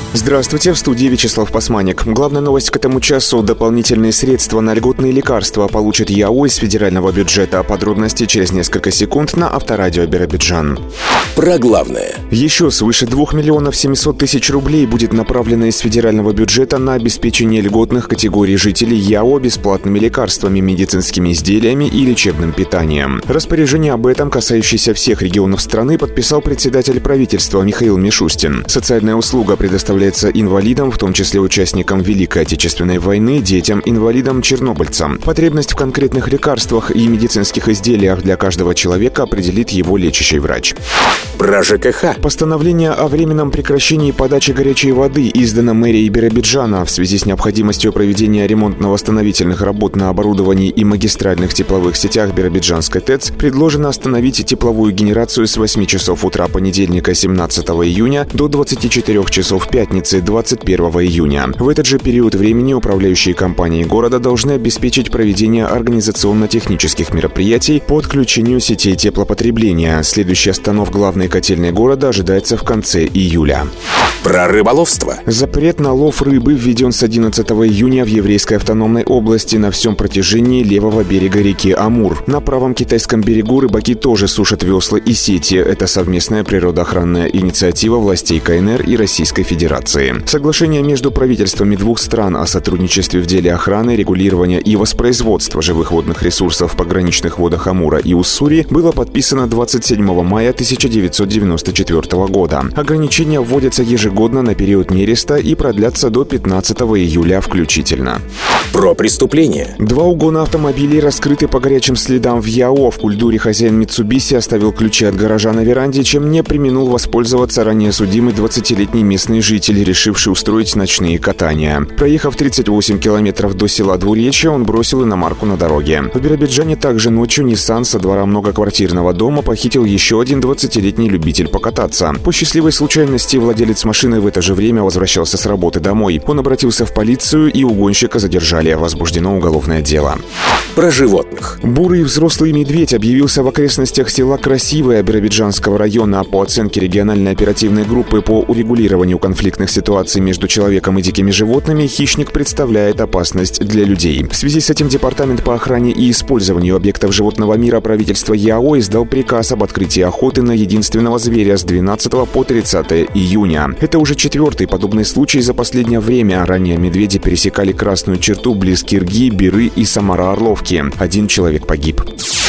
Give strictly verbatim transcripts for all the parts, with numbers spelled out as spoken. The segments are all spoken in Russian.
Здравствуйте, в студии Вячеслав Пасманик. Главная новость к этому часу. Дополнительные средства на льготные лекарства получит ЯО из федерального бюджета. Подробности через несколько секунд на Авторадио Биробиджан. Про главное. Еще свыше двух миллионов семисот тысяч рублей будет направлено из федерального бюджета на обеспечение льготных категорий жителей ЯО бесплатными лекарствами, медицинскими изделиями и лечебным питанием. Распоряжение об этом, касающееся всех регионов страны, подписал председатель правительства Михаил Мишустин. Социальная услуга предоставляется инвалидам, в том числе участникам Великой Отечественной войны, детям-инвалидам, чернобыльцам. Потребность в конкретных лекарствах и медицинских изделиях для каждого человека определит его лечащий врач. Про ЖКХ. Постановление о временном прекращении подачи горячей воды издано мэрией Биробиджана в связи с необходимостью проведения ремонтно-восстановительных работ на оборудовании и магистральных тепловых сетях Биробиджанской ТЭЦ. Предложено остановить тепловую генерацию с восьми часов утра понедельника семнадцатого июня до двадцати четырёх часов пятницы двадцать первого июня. В этот же период времени управляющие компании города должны обеспечить проведение организационно-технических мероприятий по отключению сетей теплопотребления. Следующая остановка главной котельной города ожидается в конце июля. Про рыболовство. Запрет на лов рыбы введен с одиннадцатого июня в Еврейской автономной области на всем протяжении левого берега реки Амур. На правом китайском берегу рыбаки тоже сушат весла и сети. Это совместная природоохранная инициатива властей КНР и Российской Федерации. Соглашение между правительствами двух стран о сотрудничестве в деле охраны, регулирования и воспроизводства живых водных ресурсов в пограничных водах Амура и Уссури было подписано двадцать седьмого мая тысяча девятьсот девяносто четвёртого года. Ограничения вводятся ежегодно на период нереста и продлятся до пятнадцатого июля включительно. Про преступление. Два угона автомобилей раскрыты по горячим следам в ЯО. В Кульдуре хозяин Митсубиси оставил ключи от гаража на веранде, чем не преминул воспользоваться ранее судимый двадцатилетний местный житель, решивший устроить ночные катания. Проехав тридцать восемь километров до села Двуречье, он бросил иномарку на дороге. В Биробиджане также ночью Nissan со двора многоквартирного дома похитил еще один двадцатилетний любитель покататься. По счастливой случайности владелец машины в это же время возвращался с работы домой. Он обратился в полицию, и угонщика задержали. Возбуждено уголовное дело. Про животных. Бурый взрослый медведь объявился в окрестностях села Красивое Биробиджанского района. По оценке региональной оперативной группы по урегулированию конфликтных ситуаций между человеком и дикими животными, хищник представляет опасность для людей. В связи с этим Департамент по охране и использованию объектов животного мира правительства ЯО издал приказ об открытии охоты на единственного зверя с двенадцатого по тридцатое июня. Это уже четвертый подобный случай за последнее время. Ранее медведи пересекали красную черту близ Кирги, Биры и Самара-Орловки. Один человек погиб.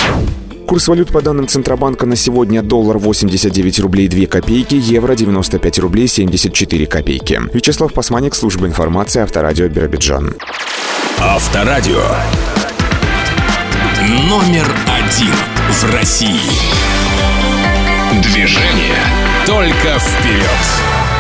Курс валют по данным Центробанка на сегодня: доллар восемьдесят девять рублей две копейки, евро девяносто пять рублей семьдесят четыре копейки. Вячеслав Пасманик, служба информации, Авторадио Биробиджан. Авторадио. Номер один в России. Движение только вперед.